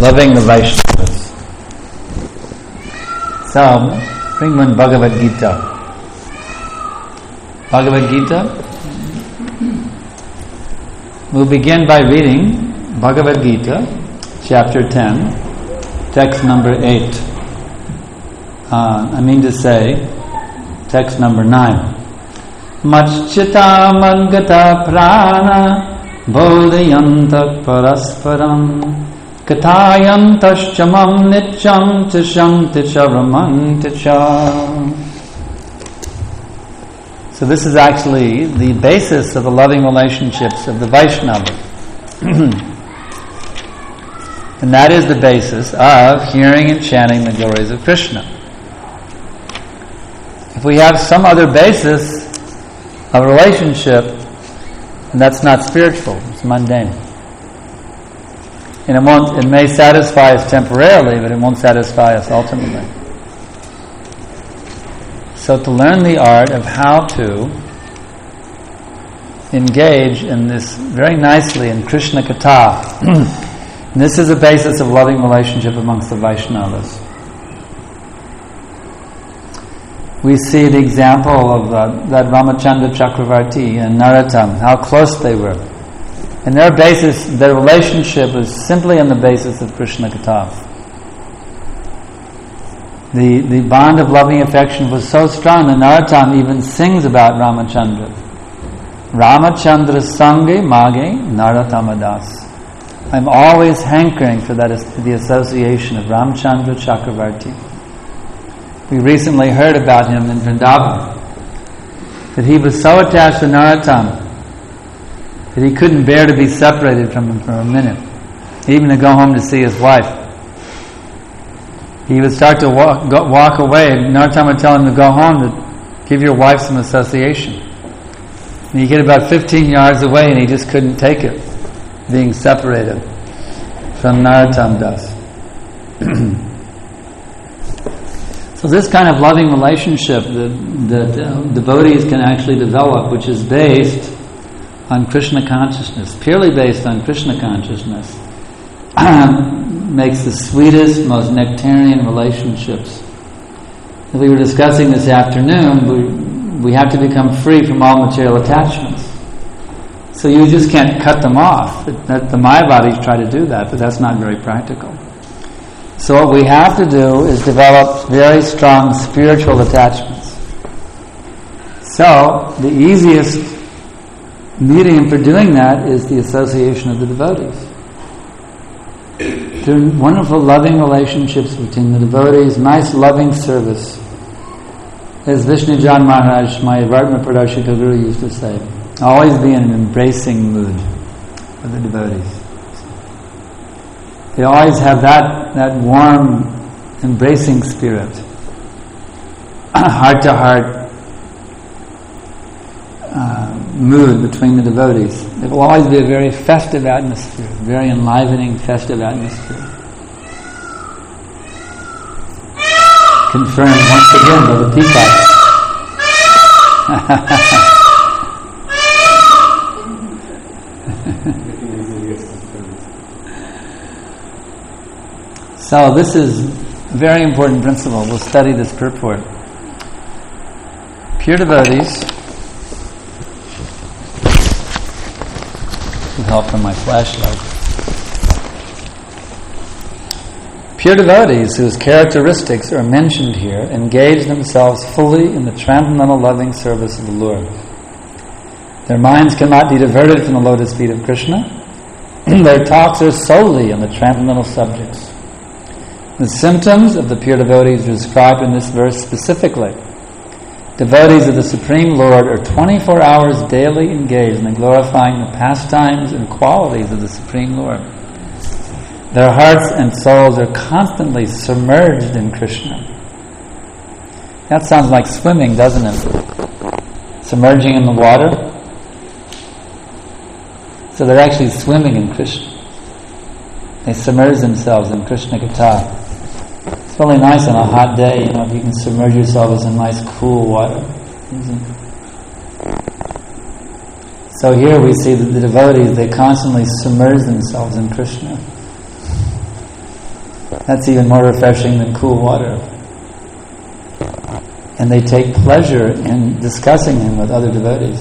loving the Vaishnavas. So, bring one Bhagavad Gita. Bhagavad Gita. We'll begin by reading Bhagavad Gita, chapter 10, text number 8. Text number 9. Machchita mangata prana bodhayanta parasparam kathayantaschamam nityam tisham ticharamanticha. So this is actually the basis of the loving relationships of the Vaishnava. And that is the basis of hearing and chanting the glories of Krishna. If we have some other basis of relationship, and that's not spiritual, it's mundane. And it may satisfy us temporarily, but it won't satisfy us ultimately. So to learn the art of how to engage in this very nicely in Krishna Katha, and this is the basis of loving relationship amongst the Vaishnavas. We see the example of that Ramachandra Chakravarti and Narottam, how close they were. And their relationship was simply on the basis of Krishna Katha. The bond of loving affection was so strong that Narottam even sings about Ramachandra. Ramachandra Sange Mage Narottamadas. I'm always hankering for the association of Ramachandra Chakravarti. We recently heard about him in Vrindavan, that he was so attached to Narottam that he couldn't bear to be separated from him for a minute, even to go home to see his wife. He would start to walk away, and Narottam would tell him to go home, to give your wife some association. And he'd get about 15 yards away, and he just couldn't take it, being separated from Narottam Das. So this kind of loving relationship that devotees can actually develop, which is based on Krishna consciousness, purely based on Krishna consciousness, makes the sweetest, most nectarian relationships. As we were discussing this afternoon, we have to become free from all material attachments. So you just can't cut them off. The Mayavadis try to do that, but that's not very practical. So what we have to do is develop very strong spiritual attachments. So the easiest medium for doing that is the association of the devotees. There are wonderful loving relationships between the devotees, nice loving service. As Vishnujan Maharaj, my Vartma Pradashika Guru, used to say, always be in an embracing mood with the devotees. They always have that warm, embracing spirit, heart-to-heart mood between the devotees. It will always be a very festive atmosphere, very enlivening, festive atmosphere. Confirmed once again by the peacock. So this is a very important principle. We'll study this purport. Pure devotees, with help from my flashlight. Pure devotees whose characteristics are mentioned here engage themselves fully in the transcendental loving service of the Lord. Their minds cannot be diverted from the lotus feet of Krishna. Their talks are solely on the transcendental subjects. The symptoms of the pure devotees are described in this verse specifically. Devotees of the Supreme Lord are 24 hours daily engaged in glorifying the pastimes and qualities of the Supreme Lord. Their hearts and souls are constantly submerged in Krishna. That sounds like swimming, doesn't it? Submerging in the water. So they're actually swimming in Krishna. They submerge themselves in Krishna Katha. It's really nice on a hot day, if you can submerge yourself in nice cool water. So here we see that the devotees, they constantly submerge themselves in Krishna. That's even more refreshing than cool water. And they take pleasure in discussing him with other devotees.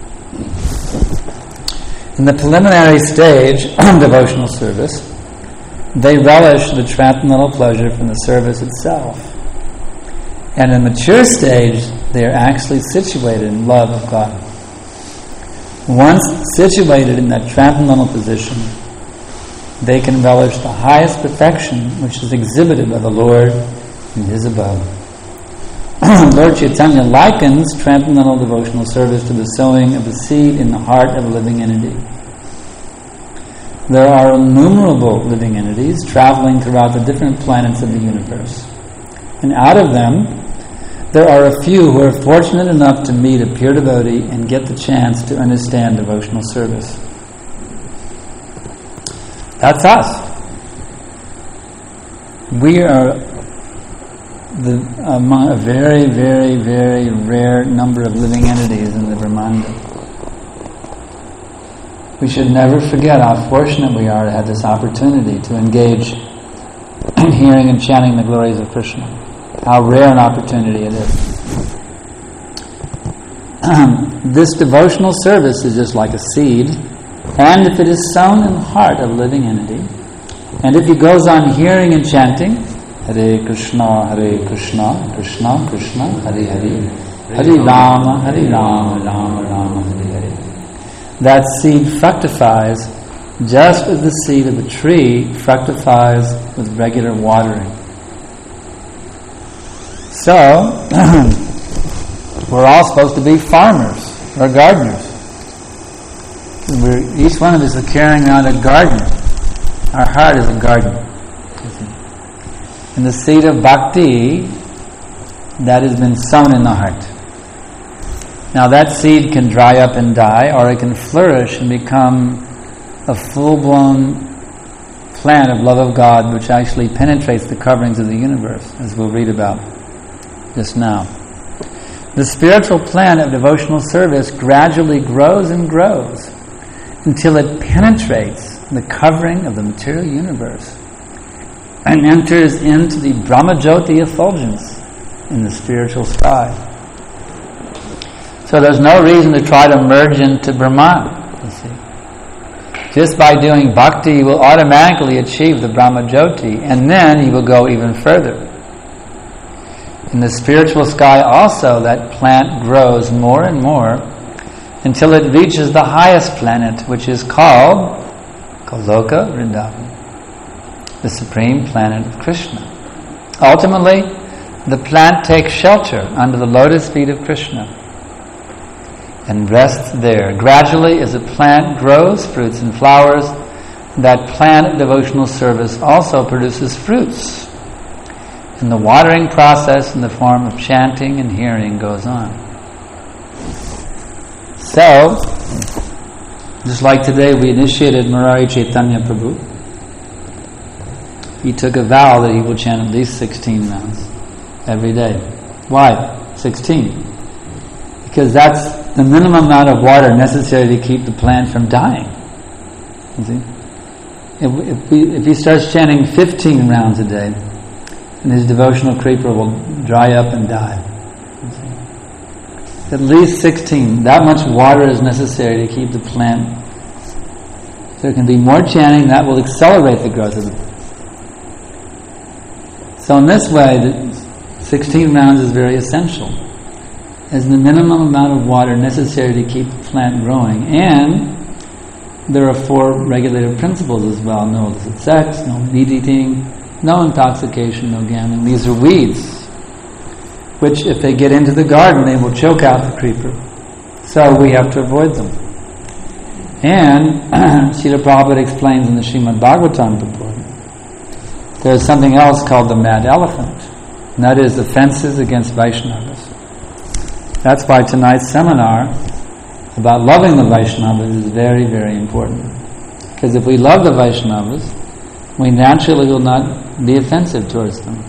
In the preliminary stage of devotional service, they relish the transcendental pleasure from the service itself. And in the mature stage, they are actually situated in love of God. Once situated in that transcendental position, they can relish the highest perfection which is exhibited by the Lord in His abode. Lord Chaitanya likens transcendental devotional service to the sowing of a seed in the heart of a living entity. There are innumerable living entities traveling throughout the different planets of the universe. And out of them, there are a few who are fortunate enough to meet a pure devotee and get the chance to understand devotional service. That's us. We are among a very, very, very rare number of living entities in the Brahmanda. We should never forget how fortunate we are to have this opportunity to engage in hearing and chanting the glories of Krishna. How rare an opportunity it is. This devotional service is just like a seed, and if it is sown in the heart of a living entity, and if he goes on hearing and chanting, Hare Krishna, Krishna Krishna, Hare Hare, Hare Rama, Rama Rama, Hare Hare. That seed fructifies just as the seed of a tree fructifies with regular watering. So, we're all supposed to be farmers or gardeners. Each one of us is carrying around a garden. Our heart is a garden. And the seed of bhakti, that has been sown in the heart. Now that seed can dry up and die, or it can flourish and become a full-blown plant of love of God, which actually penetrates the coverings of the universe, as we'll read about just now. The spiritual plant of devotional service gradually grows and grows until it penetrates the covering of the material universe and enters into the Brahmajyoti effulgence in the spiritual sky. So there's no reason to try to merge into Brahman, you see. Just by doing bhakti, you will automatically achieve the Brahmajyoti, and then you will go even further. In the spiritual sky also, that plant grows more and more until it reaches the highest planet, which is called Goloka Vrindavan, the supreme planet of Krishna. Ultimately, the plant takes shelter under the lotus feet of Krishna and rests there. Gradually, as a plant grows fruits and flowers, that plant of devotional service also produces fruits. And the watering process in the form of chanting and hearing goes on. So, just like today we initiated Murari Chaitanya Prabhu, he took a vow that he will chant at least 16 rounds every day. Why 16? Because that's the minimum amount of water necessary to keep the plant from dying. You see? If he starts chanting 15 rounds a day, and his devotional creeper will dry up and die. At least 16. That much water is necessary to keep the plant. There can be more chanting that will accelerate the growth of the plant. So in this way, the 16 rounds is very essential as the minimum amount of water necessary to keep the plant growing. And there are 4 regulative principles as well. No illicit sex, no meat eating, no intoxication, no gambling. These are weeds, which if they get into the garden, they will choke out the creeper. So we have to avoid them. And Srila Prabhupada explains in the Srimad Bhagavatam purport, there's something else called the mad elephant, and that is offenses against Vaishnavas. That's why tonight's seminar about loving the Vaishnavas is very, very important. Because if we love the Vaishnavas, we naturally will not be offensive towards them.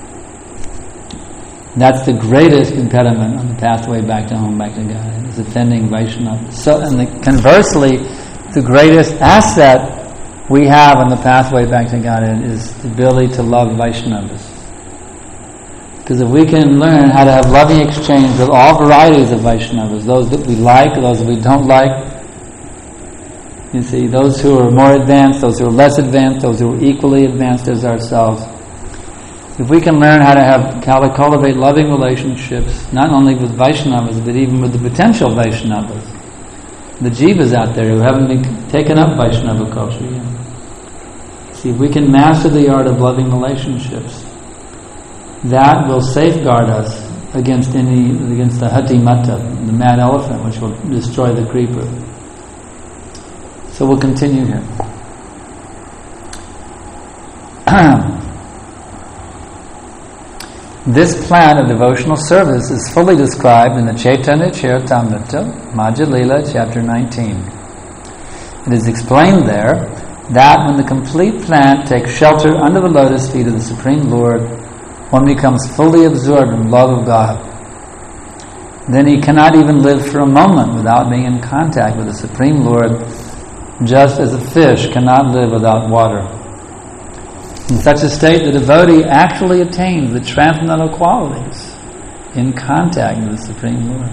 That's the greatest impediment on the pathway back to home, back to God, is offending Vaishnavas. So, and conversely, the greatest asset we have on the pathway back to Godhead is the ability to love Vaishnavas. Because if we can learn how to have loving exchange with all varieties of Vaishnavas, those that we like, those that we don't like, you see, those who are more advanced, those who are less advanced, those who are equally advanced as ourselves, if we can learn how to cultivate loving relationships, not only with Vaishnavas, but even with the potential Vaishnavas, the jivas out there who haven't been taken up Vaishnava culture yet. See, if we can master the art of loving relationships, that will safeguard us against the hati mata, the mad elephant, which will destroy the creeper. So we'll continue here. This plan of devotional service is fully described in the Chaitanya Charitamrita, Madhya Lila, chapter 19. It is explained there that when the complete plan takes shelter under the lotus feet of the Supreme Lord, one becomes fully absorbed in love of God. Then he cannot even live for a moment without being in contact with the Supreme Lord, just as a fish cannot live without water. In such a state, the devotee actually attains the transcendental qualities in contact with the Supreme Lord.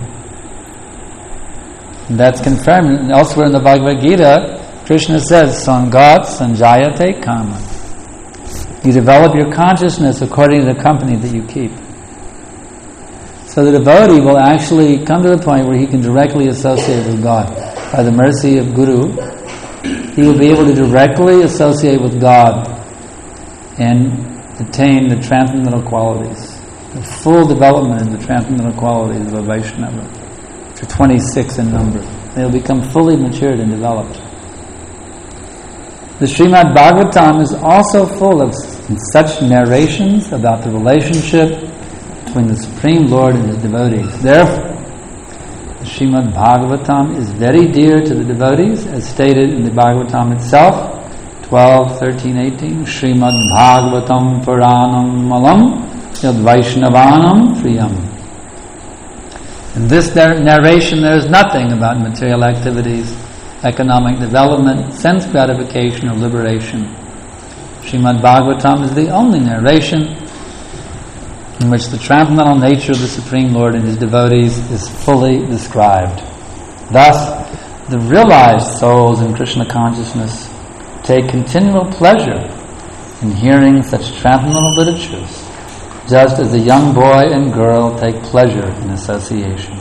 And that's confirmed elsewhere in the Bhagavad Gita. Krishna says, Sangat Sanjayate Kama. You develop your consciousness according to the company that you keep. So the devotee will actually come to the point where he can directly associate with God. By the mercy of Guru, he will be able to directly associate with God and attain the transcendental qualities, the full development of the transcendental qualities of a Vaishnava, which are 26 in number. They will become fully matured and developed. The Srimad Bhagavatam is also full of such narrations about the relationship between the Supreme Lord and His devotees. Therefore, the Srimad Bhagavatam is very dear to the devotees, as stated in the Bhagavatam itself, 12, 13, 18, Srimad Bhagavatam Puranam Malam Yad Vaishnavanam Priyam. In this narration there is nothing about material activities, economic development, sense gratification, or liberation. Srimad Bhagavatam is the only narration in which the transcendental nature of the Supreme Lord and His devotees is fully described. Thus, the realized souls in Krishna consciousness take continual pleasure in hearing such transcendental literatures, just as a young boy and girl take pleasure in association.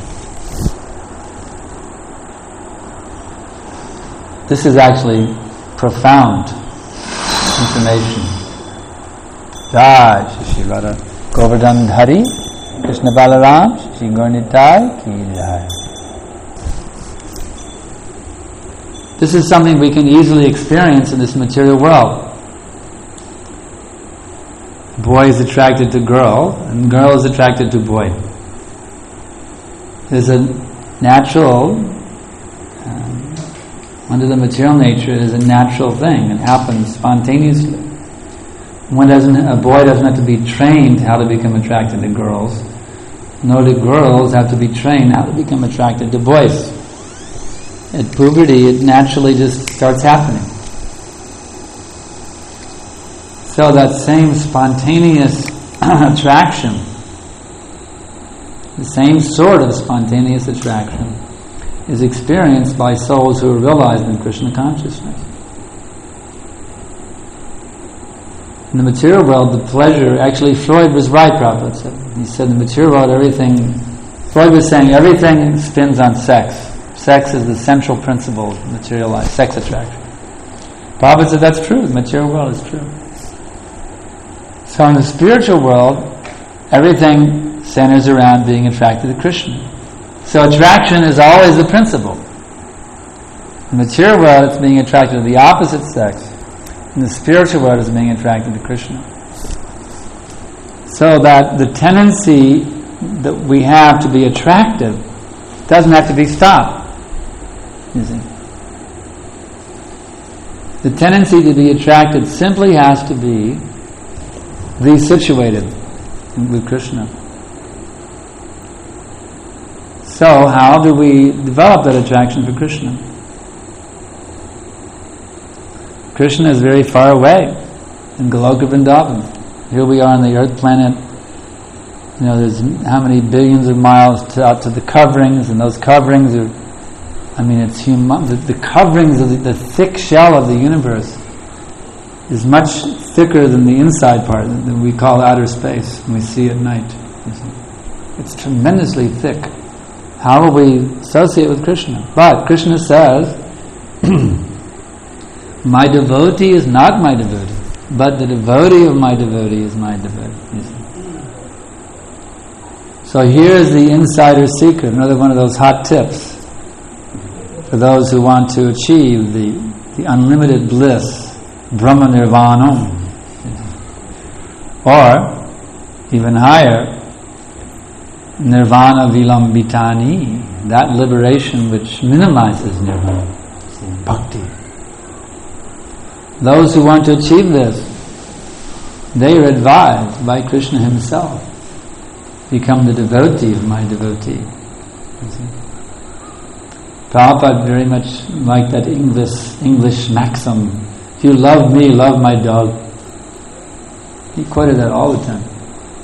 This is actually profound information. Jai Shri Radha Govardhan Dhari Krishna Balaram Shri Gaurnitai Ki Jai. This is something we can easily experience in this material world. Boy is attracted to girl, and girl is attracted to boy. There's a natural, under the material nature, it is a natural thing. It happens spontaneously. A boy doesn't have to be trained how to become attracted to girls, nor do girls have to be trained how to become attracted to boys. At puberty, it naturally just starts happening. So that same spontaneous attraction, the same sort of spontaneous attraction, is experienced by souls who are realized in Krishna consciousness. In the material world, the pleasure, actually Freud was right, Prabhupada said. He said in the material world, Freud was saying everything spins on sex. Sex is the central principle of materialized sex attraction. Prabhupada said that's true, the material world is true. So in the spiritual world, everything centers around being attracted to Krishna. So attraction is always the principle. In the material world, it's being attracted to the opposite sex. In the spiritual world, it's being attracted to Krishna. So that the tendency that we have to be attractive doesn't have to be stopped. You see? The tendency to be attracted simply has to be resituated with Krishna. So how do we develop that attraction for Krishna? Krishna is very far away in Goloka Vrindavan. Here we are on the earth planet. There's how many billions of miles out to the coverings, and those coverings are, it's humongous. The coverings of the thick shell of the universe is much thicker than the inside part that we call outer space when we see at night. It's tremendously thick. How will we associate with Krishna? But Krishna says, my devotee is not my devotee, but the devotee of my devotee is my devotee. So here's the insider secret, another one of those hot tips for those who want to achieve the unlimited bliss, Brahma Nirvanam, or even higher, Nirvana Vilambitani, that liberation which minimizes Nirvana, Bhakti. Those who want to achieve this, they are advised by Krishna himself, become the devotee of my devotee. Prabhupada very much like that English maxim, if you love me, love my dog. He quoted that all the time.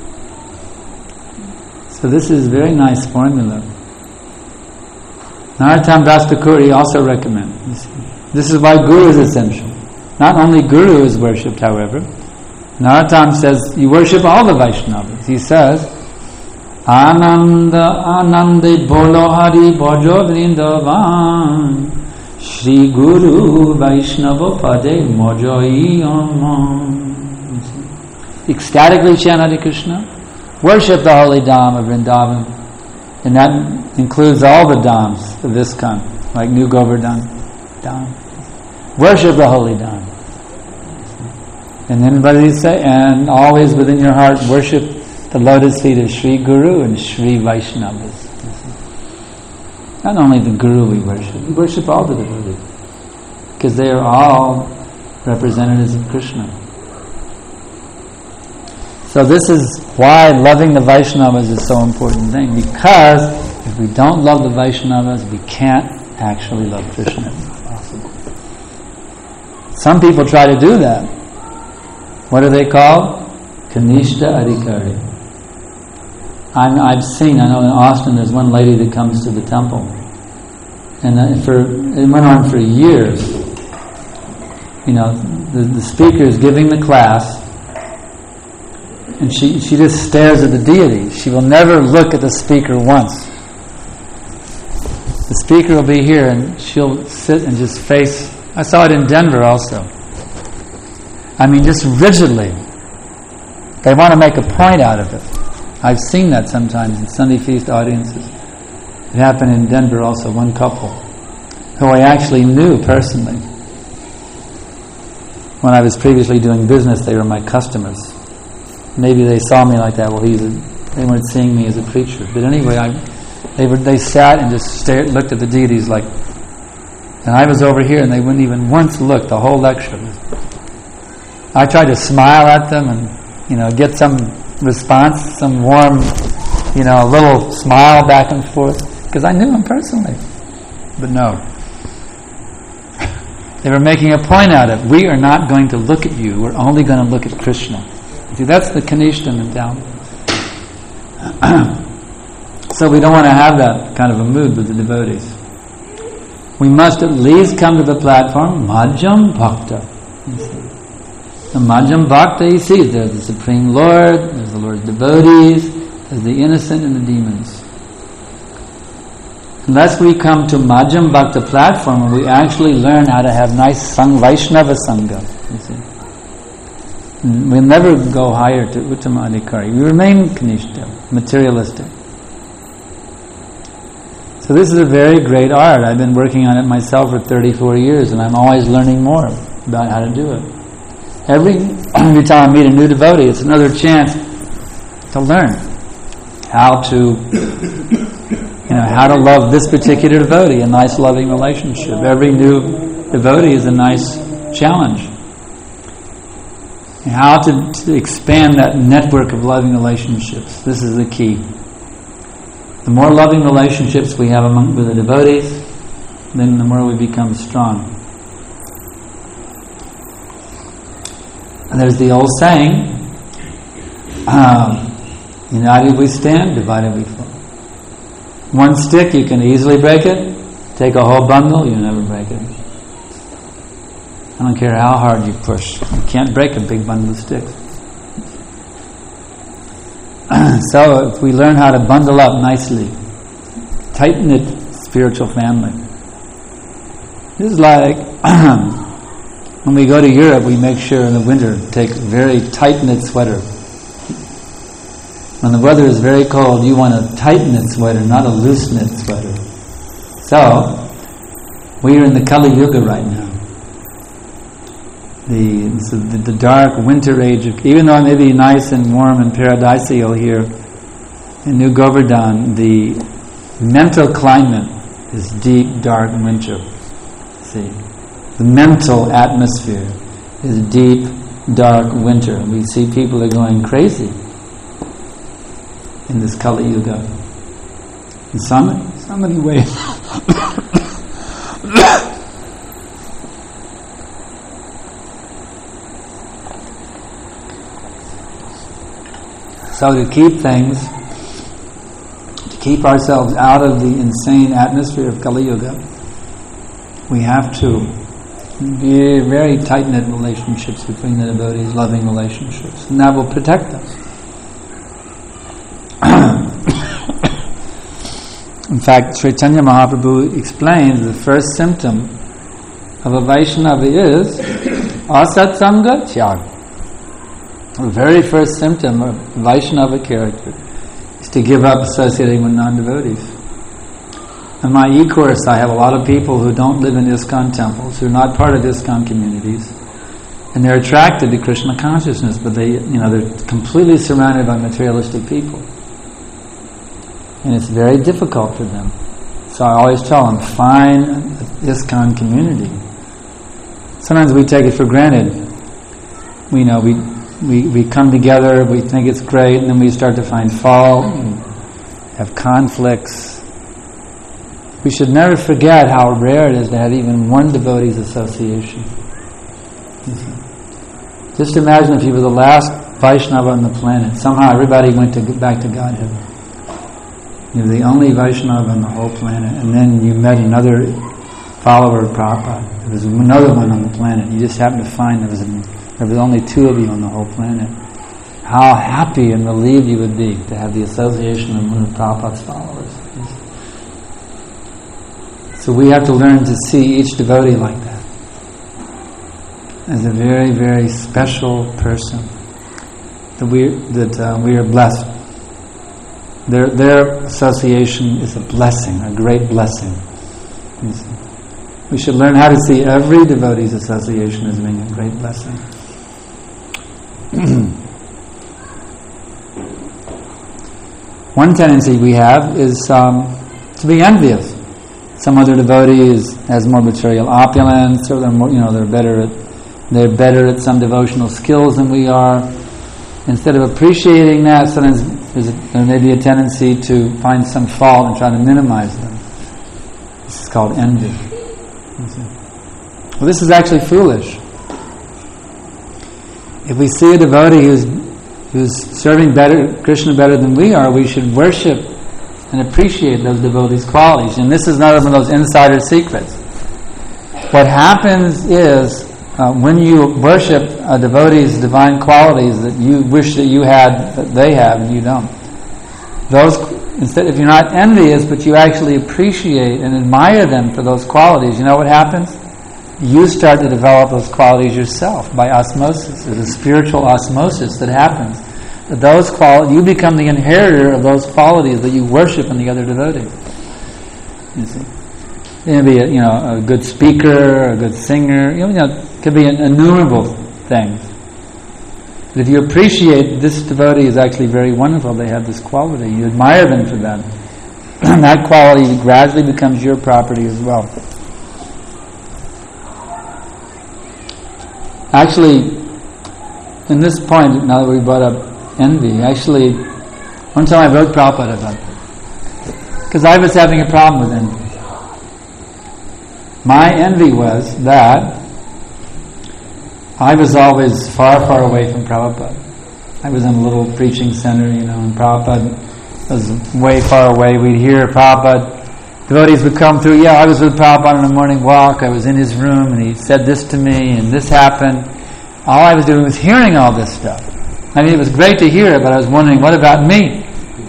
So this is a very nice formula. Narottam Das Thakur also recommends. This is why Guru is essential. Not only Guru is worshipped, however. Narottam says, you worship all the Vaishnavas. He says, Ananda Anande Bolo Hari Bhajo Vrindavan Shri Guru Vaishnava Pade Mojai Amam. Ecstatically chant Hare Krishna. Worship the holy Dham of Vrindavan. And that includes all the Dhams of ISKCON, like New Govardhan Dham. Worship the holy Dham. And anybody say, and always within your heart worship the lotus feet of Sri Guru and Sri Vaishnavas. Not only the Guru we worship all the devotees, because they are all representatives of Krishna. So this is why loving the Vaishnavas is so important thing, because if we don't love the Vaishnavas, we can't actually love Krishna. It's not possible. Some people try to do that. What are they called? Kanishta Adhikari. I know in Austin there's one lady that comes to the temple, and it went on for years. The speaker is giving the class, and she just stares at the deity. She will never look at the speaker once. The speaker will be here, and she'll sit and just face. I saw it in Denver also. Just rigidly. They want to make a point out of it. I've seen that sometimes in Sunday Feast audiences. It happened in Denver also, one couple who I actually knew personally. When I was previously doing business, they were my customers. Maybe they saw me like that. Well, they weren't seeing me as a preacher. But anyway, they sat and just looked at the deities like, and I was over here and they wouldn't even once look the whole lecture. I tried to smile at them and, get some response, some warm, a little smile back and forth, because I knew them personally. But no. They were making a point out of it. We are not going to look at you. We're only going to look at Krishna. See, that's the Kanishta mentality. So we don't want to have that kind of a mood with the devotees. We must at least come to the platform, Madhyam Bhakta. The Madhyam Bhakta, you see, there's the Supreme Lord, there's the Lord's devotees, there's the innocent and the demons. Unless we come to Madhyam Bhakta platform, where we actually learn how to have nice Vaishnava Sangha, you see. We'll never go higher to Uttama Adhikari. We remain Kanishta, materialistic. So this is a very great art. I've been working on it myself for 34 years, and I'm always learning more about how to do it. Every time I meet a new devotee, it's another chance to learn how to love this particular devotee, a nice loving relationship. Every new devotee is a nice challenge. And how to expand that network of loving relationships. This is the key. The more loving relationships we have with the devotees, then the more we become strong. And there's the old saying, united we stand, divided we fall. One stick, you can easily break it. Take a whole bundle, you never break it. I don't care how hard you push. You can't break a big bundle of sticks. So if we learn how to bundle up nicely, tight-knit spiritual family. This is like when we go to Europe, we make sure in the winter take a very tight-knit sweater. When the weather is very cold, you want a tight-knit sweater, not a loose-knit sweater. So, we are in the Kali Yuga right now. The dark winter age, even though it may be nice and warm and paradisial here in New Govardhan, the mental climate is deep, dark winter. See, the mental atmosphere is deep, dark winter. We see people are going crazy in this Kali Yuga. In so many ways. So to keep ourselves out of the insane atmosphere of Kali Yuga, we have to be very tight-knit relationships between the devotees, loving relationships, and that will protect us. In fact, Chaitanya Mahaprabhu explains the first symptom of a Vaishnava is asatsanga tyag. The very first symptom of Vaishnava character is to give up associating with non-devotees. In my e-course, I have a lot of people who don't live in ISKCON temples, who are not part of ISKCON communities, and they're attracted to Krishna consciousness, but they're completely surrounded by materialistic people. And it's very difficult for them. So I always tell them, find an ISKCON community. Sometimes we take it for granted. We come together, we think it's great, and then we start to find fault and have conflicts. We should never forget how rare it is to have even one devotee's association. Just imagine if you were the last Vaishnava on the planet. Somehow everybody went back to Godhead. You're the only Vaishnava on the whole planet, and then you met another follower of Prabhupada. There was another one on the planet. You just happened to find there was only two of you on the whole planet. How happy and relieved you would be to have the association of one of Prabhupada's followers. So we have to learn to see each devotee like that, as a very, very special person. That we are blessed. Their association is a blessing, a great blessing. We should learn how to see every devotee's association as being a great blessing. One tendency we have is to be envious. Some other devotee has more material opulence, or they're better at some devotional skills than we are. Instead of appreciating that, sometimes there may be a tendency to find some fault and try to minimize them. This is called envy. Well, this is actually foolish. If we see a devotee who's serving Krishna better than we are, we should worship and appreciate those devotees' qualities. And this is not one of those insider secrets. What happens is, when you worship a devotee's divine qualities that you wish that you had, that they have, and you don't. Instead, if you're not envious, but you actually appreciate and admire them for those qualities, you know what happens? You start to develop those qualities yourself by osmosis. There's a spiritual osmosis that happens. You become the inheritor of those qualities that you worship in the other devotee. You see, you may be a good speaker, a good singer. It could be innumerable things. But if you appreciate this devotee is actually very wonderful, they have this quality. You admire them for that. And that quality gradually becomes your property as well. Actually, in this point, now that we brought up envy, one time I wrote Prabhupada about it. Because I was having a problem with envy. My envy was that I was always far, far away from Prabhupada. I was in a little preaching center, and Prabhupada was way far away. We'd hear Prabhupada. Devotees would come through. I was with Prabhupada on a morning walk. I was in his room, and he said this to me, and this happened. All I was doing was hearing all this stuff. I mean, it was great to hear it, but I was wondering, what about me?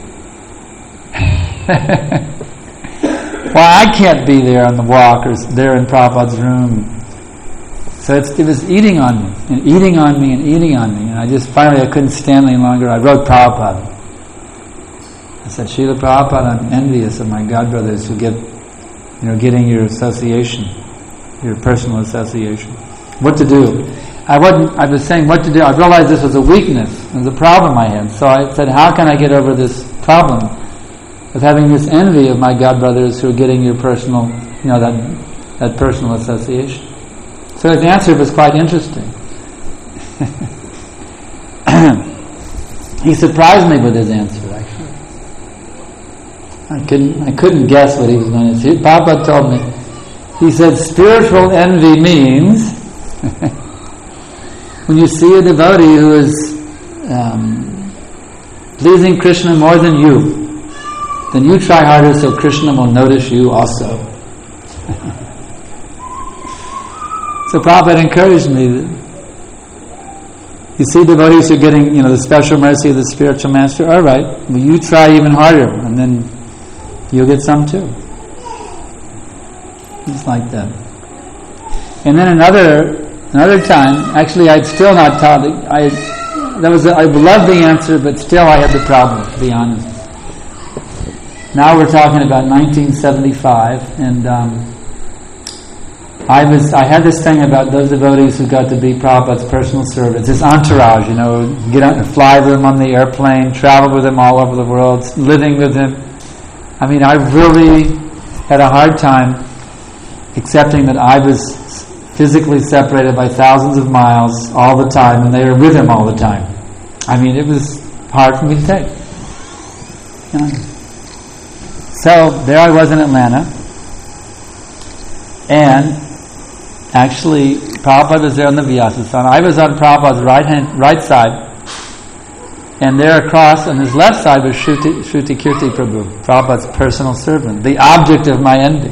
Well, I can't be there on the walk or there in Prabhupada's room. So it was eating on me, and eating on me, and eating on me. And I couldn't stand any longer. I wrote Prabhupada. I said, Srila Prabhupada, I'm envious of my godbrothers who getting your association, your personal association. What to do? I was saying what to do. I realized this was a weakness. It was a problem I had. So I said, how can I get over this problem of having this envy of my godbrothers who are getting your personal, that personal association? So his answer was quite interesting. He surprised me with his answer, actually. I couldn't guess what he was going to say. Prabhupada told me, he said, spiritual envy means when you see a devotee who is pleasing Krishna more than you, then you try harder so Krishna will notice you also. So Prabhupada encouraged me that you see devotees who are getting, the special mercy of the spiritual master, all right, well you try even harder and then you'll get some too. It's like that. And then another time, actually I'd still not taught I loved the answer, but still I had the problem, to be honest. Now we're talking about 1975, and I had this thing about those devotees who got to be Prabhupada's personal servants, his entourage, get out and fly with him on the airplane, travel with him all over the world, living with him. I mean, I really had a hard time accepting that I was physically separated by thousands of miles all the time, and they were with him all the time. I mean, it was hard for me to take. So there I was in Atlanta, and actually Prabhupada was there on the Vyasasana. I was on Prabhupada's right side, and there across on his left side was Shruti Kirti Prabhu, Prabhupada's personal servant, the object of my envy.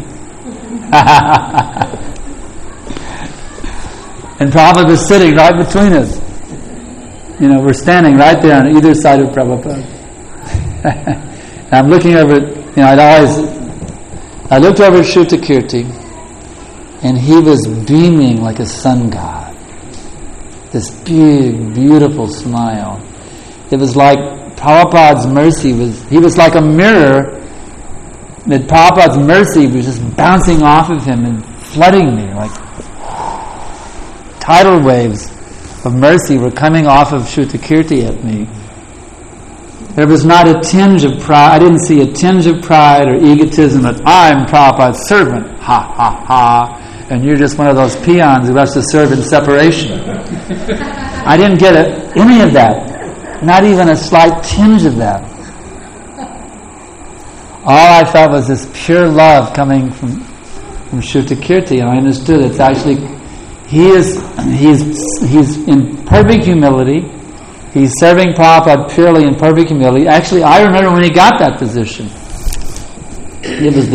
And Prabhupada was sitting right between us. We're standing right there on either side of Prabhupada. And I'm looking over at, I looked over at Shruti Kirti, and he was beaming like a sun god. This big, beautiful smile. It was like Prabhupada's mercy he was like a mirror, that Prabhupada's mercy was just bouncing off of him and flooding me, like tidal waves of mercy were coming off of Shruti Kirti at me. There was not a tinge of pride. I didn't see a tinge of pride or egotism that I'm Prabhupada's servant. Ha, ha, ha. And you're just one of those peons who has to serve in separation. I didn't get any of that. Not even a slight tinge of that. All I felt was this pure love coming from Shruti Kirti, and I understood it's actually he's in perfect humility. He's serving Prabhupada purely in perfect humility. Actually, I remember when he got that position. It was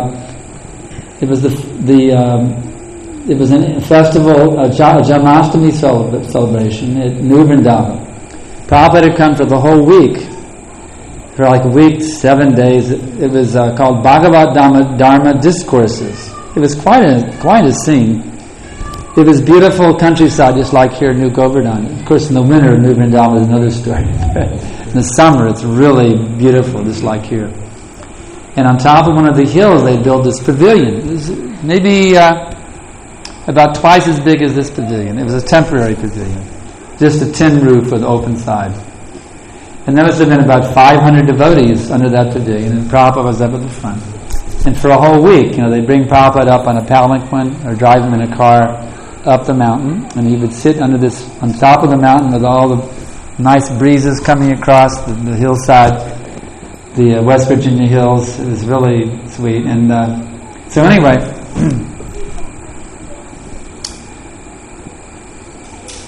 a festival, a Janmashtami celebration at New Vrindavan. Prabhupada had come for the whole week, for like a week, 7 days. It was called Bhagavad Dharma Discourses. It was quite a scene. It was beautiful countryside, just like here in New Govardhan. Of course, in the winter, New Vrindavan is another story. In the summer, it's really beautiful, just like here. And on top of one of the hills, they built this pavilion. It was maybe about twice as big as this pavilion. It was a temporary pavilion, just a tin roof with open sides. And there must have been about 500 devotees under that pavilion, and Prabhupada was up at the front. And for a whole week, they bring Prabhupada up on a palanquin or drive him in a car up the mountain, and he would sit on top of the mountain with all the nice breezes coming across the hillside, the West Virginia hills. It was really sweet. And so anyway,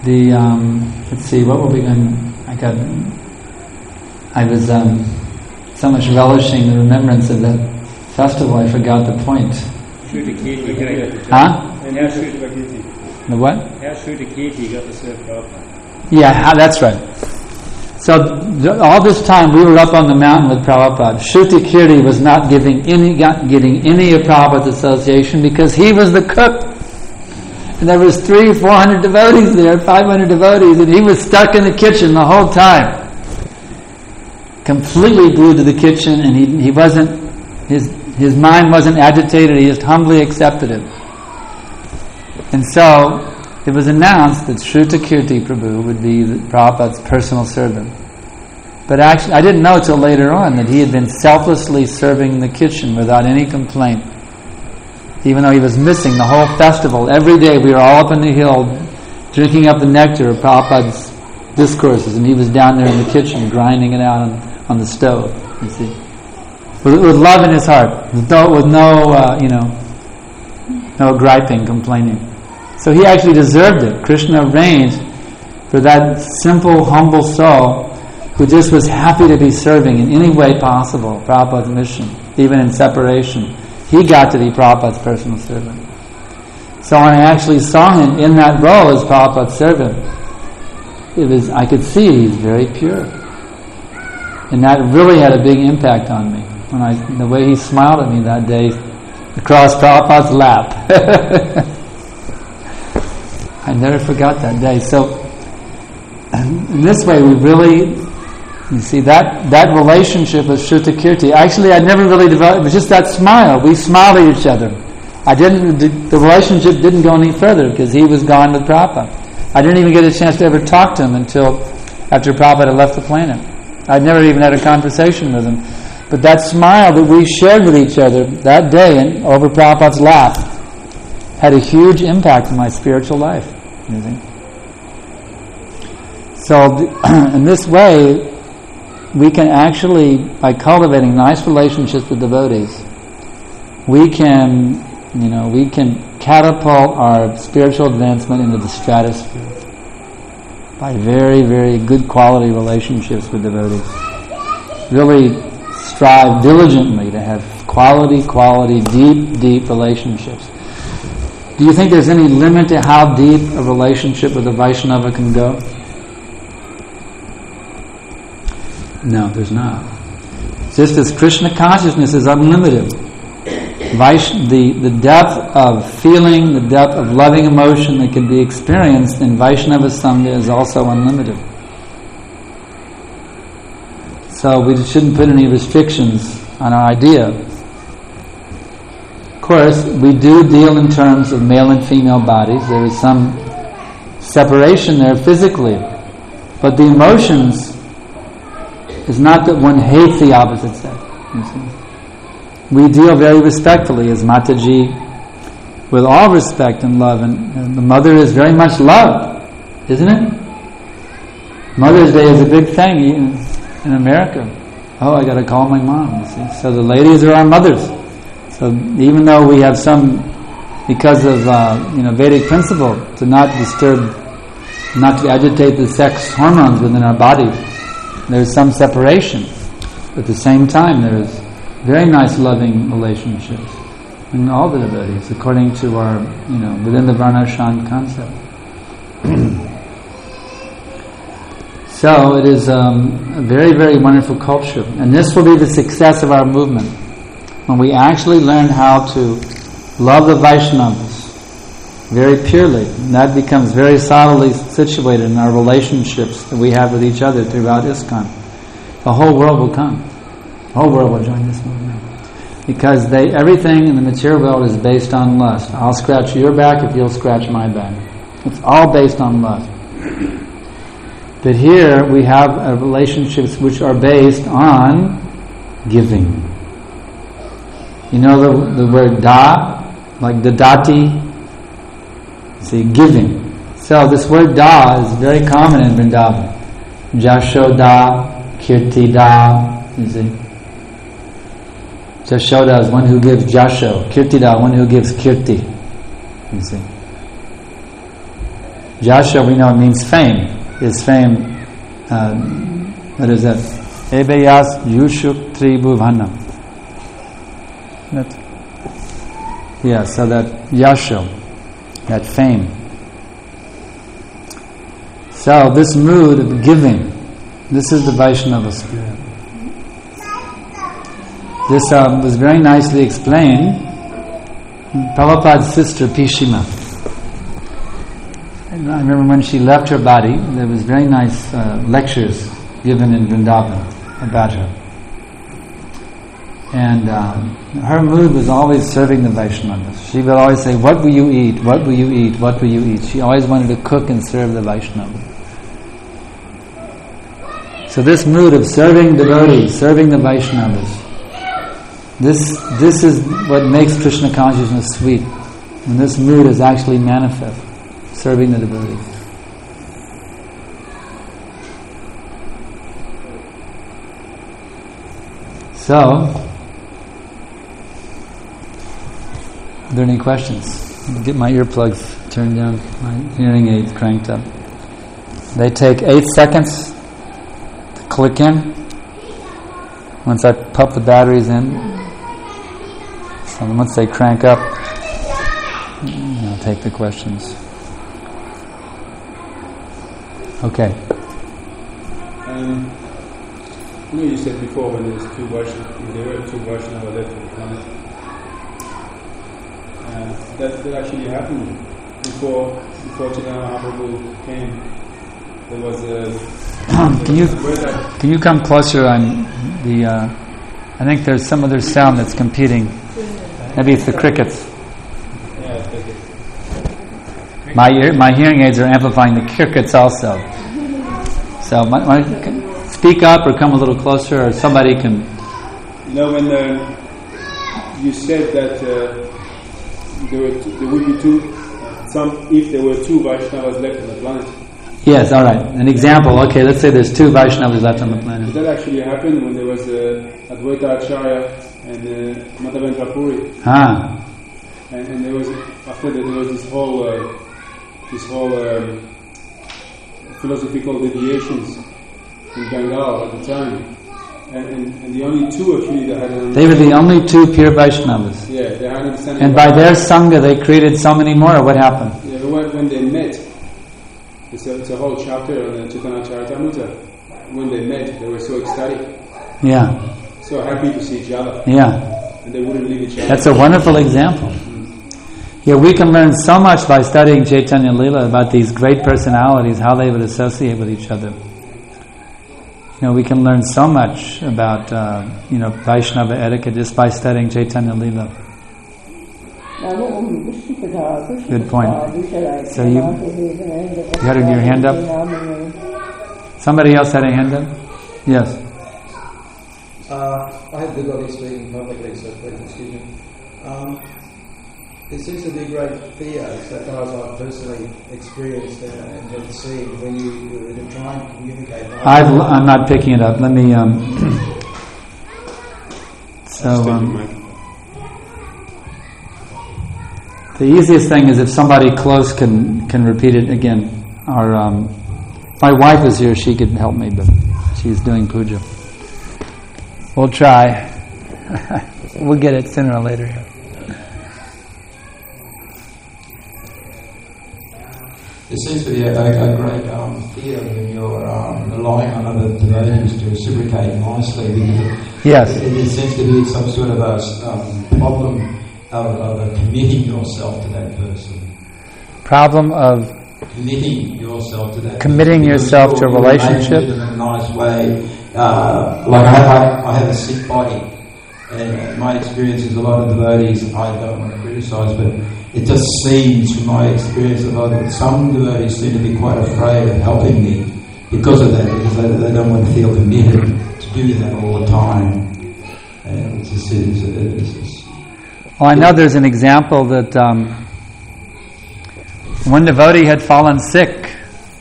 let's see, what were we going? I was so much relishing the remembrance of that festival. I forgot the point. Huh? The what? Yeah, that's right. So all this time we were up on the mountain with Prabhupada. Shruti Kirti was not getting any of Prabhupada's association because he was the cook. And there was 300-400 devotees there, 500 devotees, and he was stuck in the kitchen the whole time. Completely glued to the kitchen, and he wasn't, his mind wasn't agitated, he just humbly accepted it. And so it was announced that Shruti Kirti Prabhu would be Prabhupada's personal servant. But actually, I didn't know till later on that he had been selflessly serving in the kitchen without any complaint. Even though he was missing the whole festival. Every day we were all up in the hill drinking up the nectar of Prabhupada's discourses, and he was down there in the kitchen grinding it out on the stove, you see. With love in his heart, with no griping, complaining. So he actually deserved it. Krishna arranged for that simple, humble soul who just was happy to be serving in any way possible Prabhupada's mission, even in separation. He got to be Prabhupada's personal servant. So when I actually saw him in that role as Prabhupada's servant, I could see he's very pure. And that really had a big impact on me. The way he smiled at me that day across Prabhupada's lap. I never forgot that day. So in this way we really, you see, that relationship with Shruti Kirti, actually I never really developed, it was just that smile. We smiled at each other. The relationship didn't go any further because he was gone with Prabhupada. I didn't even get a chance to ever talk to him until after Prabhupada had left the planet. I'd never even had a conversation with him. But that smile that we shared with each other that day and over Prabhupada's lap had a huge impact on my spiritual life. You see? So in this way, we can actually, by cultivating nice relationships with devotees, we can catapult our spiritual advancement into the stratosphere by very, very good quality relationships with devotees. Really strive diligently to have quality, deep relationships. Do you think there's any limit to how deep a relationship with a Vaishnava can go? No, there's not. Just as Krishna consciousness is unlimited, the depth of feeling, the depth of loving emotion that can be experienced in Vaishnava Sangha is also unlimited. So we shouldn't put any restrictions on our idea. Of course, we do deal in terms of male and female bodies. There is some separation there physically. But the emotions is not that one hates the opposite sex. You see. We deal very respectfully as Mataji, with all respect and love, and the mother is very much loved, isn't it? Mother's Day is a big thing in America. Oh, I got to call my mom. You see, so the ladies are our mothers. So even though we have some, because of Vedic principle, to not to agitate the sex hormones within our body, there's some separation. But at the same time, there is very nice, loving relationships in all the devotees, according to our, within the Varnashram concept. So it is a very, very wonderful culture, and this will be the success of our movement when we actually learn how to love the Vaishnavas very purely. And that becomes very solidly situated in our relationships that we have with each other throughout ISKCON. The whole world will come. The whole world will join this movement. Because everything in the material world is based on lust. I'll scratch your back if you'll scratch my back. It's all based on lust. But here we have relationships which are based on giving. You know the word da, like the dati, see, giving. So this word da is very common in Vrindavan. Jashoda, Kirtida, you see. Jashoda is one who gives jasho. Kirtida, one who gives kirti. You see. Yasha, we know, means fame. Is fame, what is that? Ebeyas Yushuk Tribhuvanam. Yeah, so that Yasha, that fame. So this mood of giving, this is the Vaishnava spirit. This was very nicely explained in Prabhupada's sister Pishima. And I remember when she left her body, there was very nice lectures given in Vrindavan about her. And her mood was always serving the Vaishnavas. She would always say, "What will you eat? What will you eat? What will you eat?" She always wanted to cook and serve the Vaishnavas. So this mood of serving devotees, serving the Vaishnavas, this is what makes Krishna consciousness sweet. And this mood is actually manifest, serving the devotees. So, are there any questions? I'll get my earplugs turned down, my hearing aids cranked up. They take 8 seconds to click in. Once I pump the batteries in, so once they crank up, I'll take the questions. Okay. You said before when there were two Vaishnavas left on the planet. That actually happened before Chaitanya Mahaprabhu came. There was a. Can you come closer on the? I think there's some other sound that's competing. Maybe it's the crickets. Yeah, it's crickets. My hearing aids are amplifying the crickets also. So speak up or come a little closer, or somebody can. You know, when you said that there would be if there were two Vaishnavas left on the planet. Yes, all right. An example. Okay, let's say there's two Vaishnavas left on the planet. Did that actually happen when there was Advaita Acharya and Madhavendra Puri? And there was after that there was this whole philosophical deviations in Bengal at the time, and the only two actually that had. They were the only two pure Vaishnavas. Yeah, they had understanding. And by their sangha, they created so many more. Or what happened? Yeah, but when they met, it's a whole chapter on the Chaitanya Charitamrita. When they met, they were so ecstatic. Yeah. So happy to see each other. Yeah. And they wouldn't leave each other. That's a wonderful example. Yeah, we can learn so much by studying Chaitanya Leela about these great personalities, how they would associate with each other. You know, we can learn so much about Vaishnava etiquette just by studying Chaitanya Leela. Good point. So you had your hand up? Somebody else had a hand up? Yes. I have difficulty speaking publicly, so please excuse me. There seems to be great fear, so far as I've personally experienced and been seeing, when you're trying to communicate. I'm not picking it up. Let me. The easiest thing is if somebody close can repeat it again. My wife is here; she could help me, but she's doing puja. We'll try. We'll get it sooner or later. There seems to be a great fear when you're relying on other devotees to reciprocate nicely. Yes. There seems to be some sort of a problem of committing yourself to that person. Problem of committing yourself to that. Committing yourself to a relationship in a nice way. Like I have a sick body, and my experience is a lot of devotees. I don't want to criticise, but it just seems, from my experience, that some devotees seem to be quite afraid of helping me because of that, because they don't want to feel committed to do that all the time. And it's just well, I know there's an example that one devotee had fallen sick,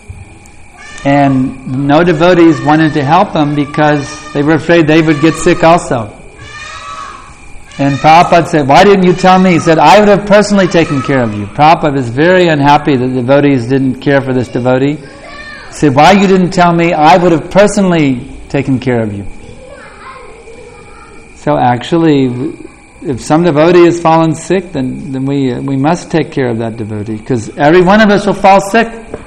and no devotees wanted to help him because they were afraid they would get sick also. And Prabhupada said, why didn't you tell me? He said, I would have personally taken care of you. Prabhupada was very unhappy that the devotees didn't care for this devotee. He said, why you didn't tell me? I would have personally taken care of you. So actually, if some devotee has fallen sick, then we must take care of that devotee, because every one of us will fall sick.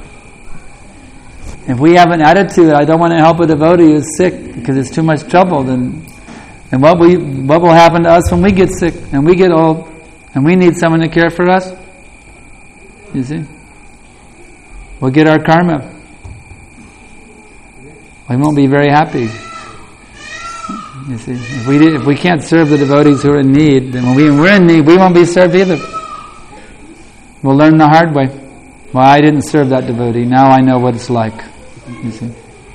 If we have an attitude, I don't want to help a devotee who's sick because it's too much trouble, then what will happen to us when we get sick and we get old and we need someone to care for us? You see? We'll get our karma. We won't be very happy. You see, if we can't serve the devotees who are in need, then when we're in need, we won't be served either. We'll learn the hard way. Well, I didn't serve that devotee. Now I know what it's like. You see.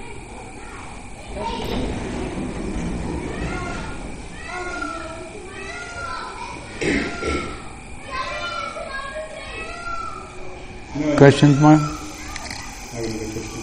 Questions more? I have another question.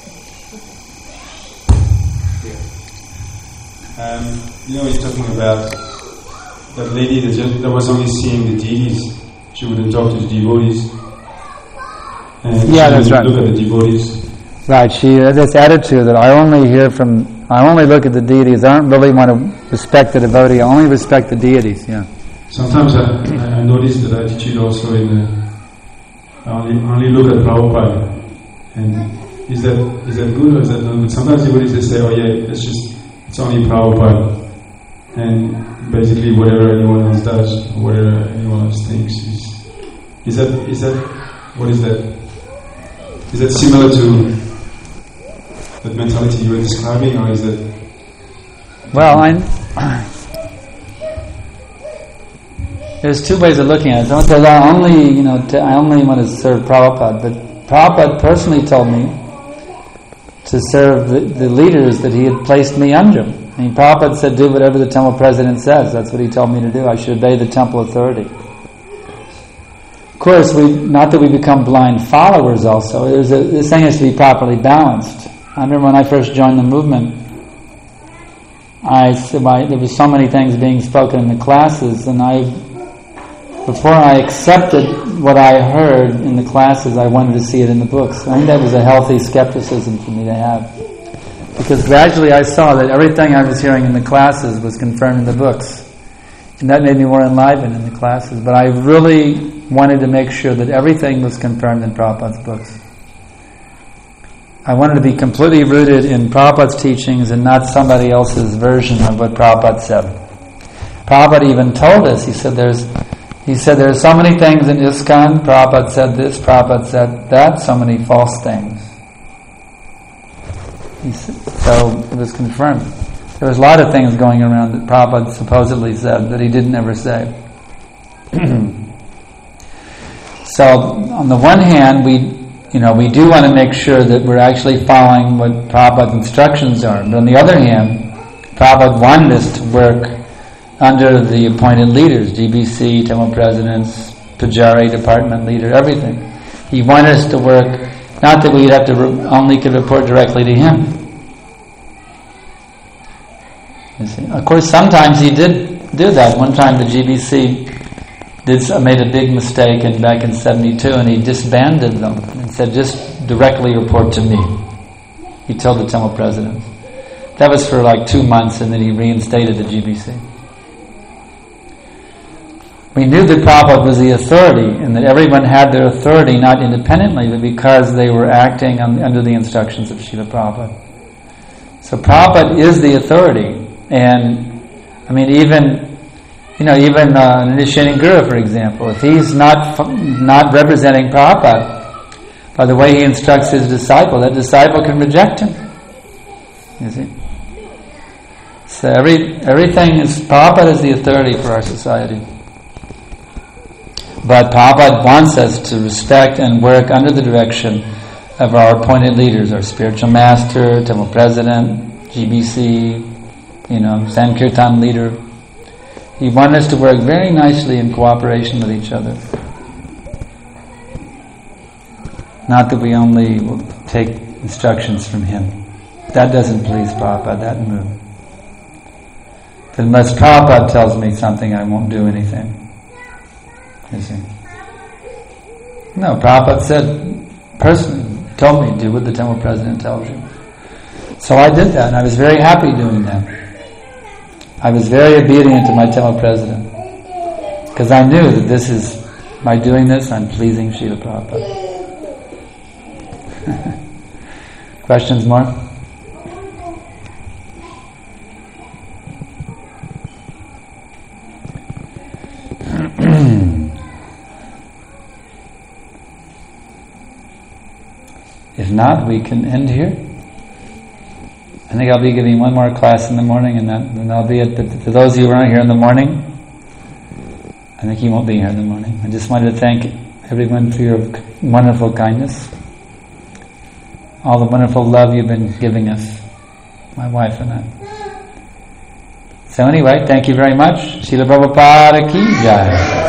You're talking about that lady that was only seeing the deities. She wouldn't talk to the devotees. And yeah, that's right. Look at the devotees. Right. She had this attitude that I only look at the deities. I don't really want to respect the devotee. I only respect the deities. Yeah. Sometimes I notice that attitude also in. I only look at Prabhupada, and is that good or is that not good? Sometimes devotees they say, oh yeah, it's only Prabhupada, and basically whatever anyone else does, whatever anyone else thinks is that what is that? Is that similar to that mentality you were describing, or is that? Well, there's two ways of looking at it. Someone says, I only want to serve Prabhupada, but Prabhupada personally told me to serve the leaders that he had placed me under. I mean, Prabhupada said, do whatever the temple president says. That's what he told me to do. I should obey the temple authority. Of course, not that we become blind followers also. This thing has to be properly balanced. I remember when I first joined the movement, there were so many things being spoken in the classes, and before I accepted what I heard in the classes, I wanted to see it in the books. I think that was a healthy skepticism for me to have. Because gradually I saw that everything I was hearing in the classes was confirmed in the books. And that made me more enlivened in the classes. But I really wanted to make sure that everything was confirmed in Prabhupada's books. I wanted to be completely rooted in Prabhupada's teachings and not somebody else's version of what Prabhupada said. Prabhupada even told us, he said there are so many things in ISKCON, Prabhupada said this, Prabhupada said that, so many false things. So it was confirmed. There was a lot of things going around that Prabhupada supposedly said that he didn't ever say. So on the one hand, we do want to make sure that we're actually following what Prabhupada's instructions are. But on the other hand, Prabhupada wanted us to work under the appointed leaders, GBC, temple presidents, Pujari, department leader, everything. He wanted us to work, not that we'd have to only could report directly to him. You see? Of course, sometimes he did do that. One time the GBC made a big mistake back in 72, and he disbanded them and said, just directly report to me. He told the temple president. That was for like 2 months, and then he reinstated the GBC. We knew that Prabhupada was the authority, and that everyone had their authority not independently, but because they were acting under the instructions of Srila Prabhupada. So Prabhupada is the authority, and I mean even an initiating guru, for example, if he's not representing Prabhupada by the way he instructs his disciple, that disciple can reject him. You see? So everything is, Prabhupada is the authority for our society. But Prabhupada wants us to respect and work under the direction of our appointed leaders, our spiritual master, temple president, GBC, Sankirtan leader. He wants us to work very nicely in cooperation with each other. Not that we only will take instructions from him. That doesn't please Prabhupada, that move. unless Prabhupada tells me something, I won't do anything. You see? No, Prabhupada said, personally, told me, do what the temple president tells you. So I did that, and I was very happy doing that. I was very obedient to my temple president, because I knew that by doing this, I'm pleasing Srila Prabhupada. Questions more? If not, we can end here. I think I'll be giving one more class in the morning, and then I'll be to those of you who aren't here in the morning, I think you won't be here in the morning. I just wanted to thank everyone for your wonderful kindness, all the wonderful love you've been giving us, my wife and I. So anyway, thank you very much. Srila Prabhupada ki jai.